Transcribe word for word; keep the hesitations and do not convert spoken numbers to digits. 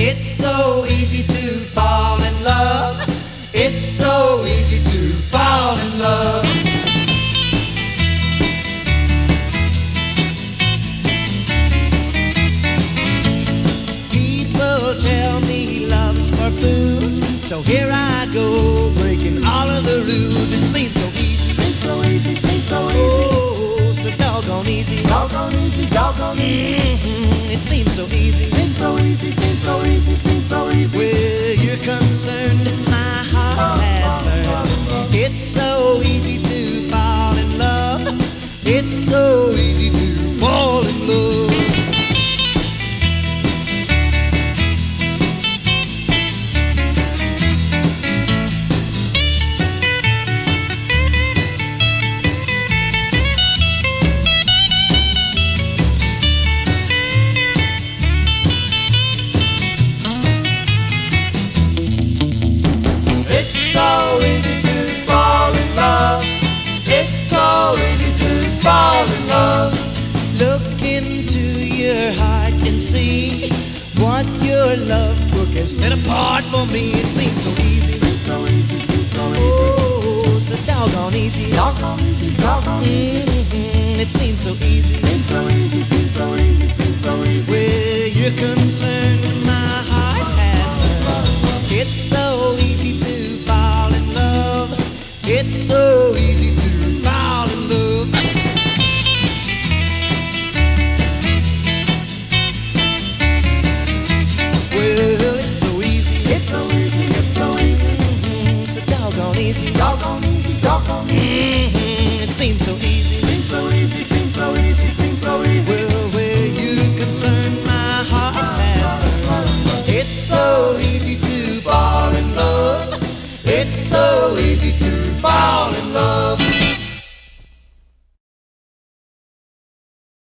It's so easy to fall in love. It's so easy to fall in love. People tell me love's for fools, so here I go, breaking all of the rules. It seems so easy, Seems so easy, seems so easy. oh, so doggone easy. Doggone easy, doggone easy. Mhm, it seems so easy. Seems so easy, seems so easy, seems so easy. Where you're concerned, my heart has learned. It's so easy to fall in love. It's so easy to fall in love. It's so easy to fall in love. It's so easy to fall in love. Look into your heart and see what your love book has set apart for me. It seems so easy, Seems so easy, seems so easy. oh, so doggone easy. Doggone easy, doggone easy. Mhm, it seems so easy. Seems so easy, seems so easy, seems so easy. Where you're concerned, my heart has learned. It's so easy to fall in love. It's so easy to fall in love. Well, it's so easy, It's so easy, it's so easy. mm, so doggone easy. Doggone easy, doggone easy. Mhm, it seems so easy. Seems so easy, seems so easy, seems so easy. Well, where you're concerned, my heart has learned. It's so easy to fall in love. It's so easy to fall in love.